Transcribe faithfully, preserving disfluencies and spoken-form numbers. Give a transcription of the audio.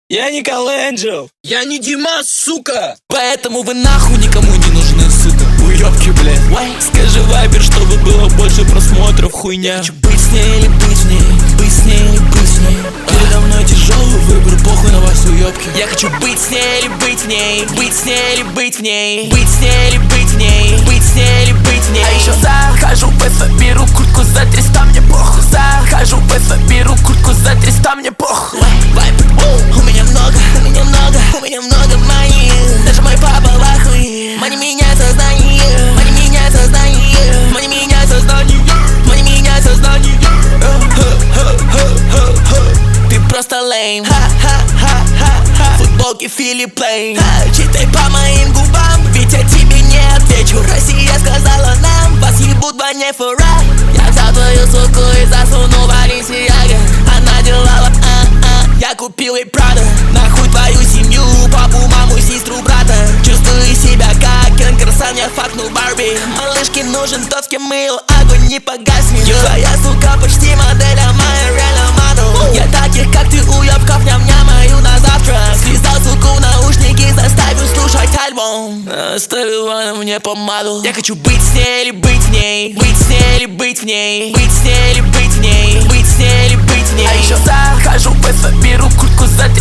Я не Калэнджел, я не Димас, сука. Поэтому вы нахуй никому не нужны, сука. Уёбки, блядь. Скажи вайбер, чтобы было больше просмотров, хуйня. Я хочу быть с ней или быть с ней, быть с ней или быть с ней. Передо мной тяжелый выбор, похуй на вас, уёбки. Я хочу быть с ней или быть в ней, быть с ней или быть в ней, быть с ней или быть в ней, быть с ней или быть в ней. А еще захожу в эф, беру куртку за триста, мне похуй. Захожу в эф, беру куртку за триста, мне похуй. Вайбер, у меня много, у меня много, у меня много моих. Даже мой папа в ахуе. Мани меняет сознание, мани меняет сознание, мани меняет сознание, мани меняет сознание. Ты просто лейм, ха-ха-ха-ха-ха. Футболки Филипп Лейн. Читай по моим губам, ведь я тебе не отвечу. Россия сказала нам, вас ебут в войне фура. Я взял твою суку и засунул в Арисияге. Она делала а-а, я купил ей Прада. Нахуй твою семью, папу, маму, сестру, брата. Чувствую себя как Кен Красан, я факнул Барби. Малышке нужен тот, с кем мы огонь не погаснет. Твоя сука почти модель, а моя реально модел. Я таких, как ты, уёбков, ням-нямаю на завтра. Связал суку в наушники, заставил слушать альбом. Оставил она мне помаду. Я хочу быть с ней или быть в ней, быть с ней или быть в ней, быть с ней или быть в ней, быть с ней или быть в ней. А еще захожу в эф, беру куртку за